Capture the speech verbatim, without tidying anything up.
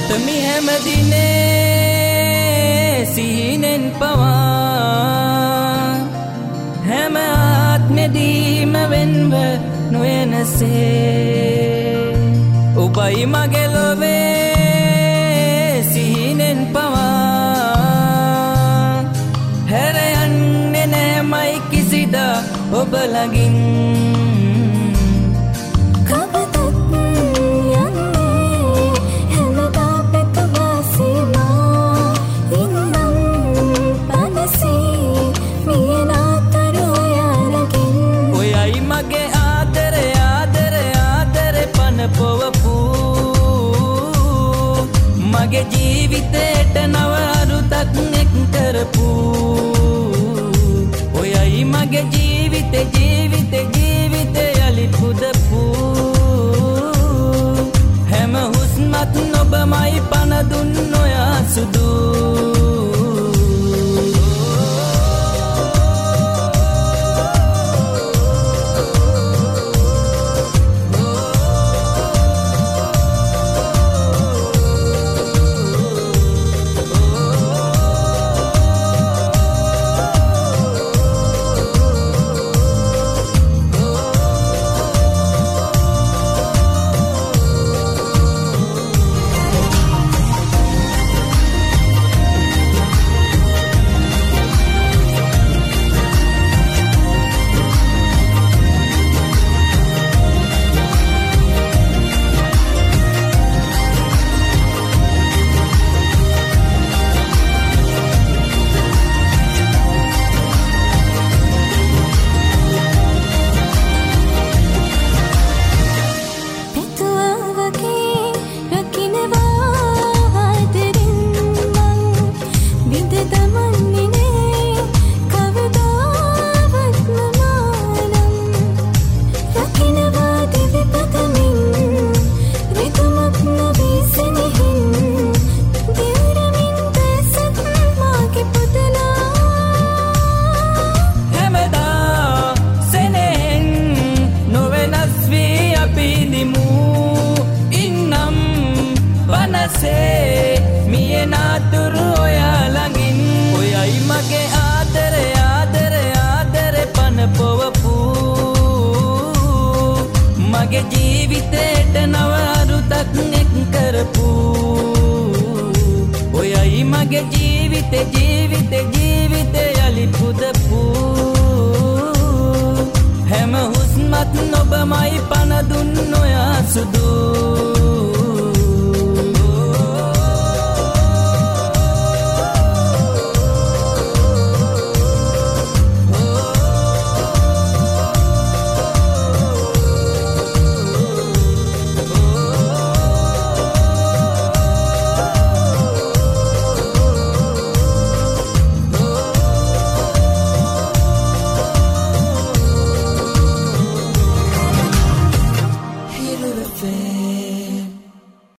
ගතමි හැමදිනේ සිහිනෙන් පවා හැම ආත්මෙදීම වෙන්ව නොයනසේ ඔබයි මගේ ලොවේ සිහිනෙන් පවා හැර යන්නේ නෑමයි කිසිදා ඔබ ළඟින් මගේ ජීවිතේට නව අරුතක් එක් කරපු ඔයයි මගේ ජීවිතේ ජීවිතේ ජීවිතේ යලි පුදපු හැම හුස්මත් ඔබමයි පන දුන්න ඔයා සුදු මිය නාතුරු ඔයා ළඟින් ඔයයි මගේ ආදරේ ආදරේ ආදරේ පන පොවපු මගේ ජීවිතේට නව අරුතක් එක් කරපු ඔයයි මගේ ජීවිතේ ජීවිතේ ජීවිතේ යලි පුදපු හැම හුස්මත් ඔබමයි පන දුන්න ඔයා සුදු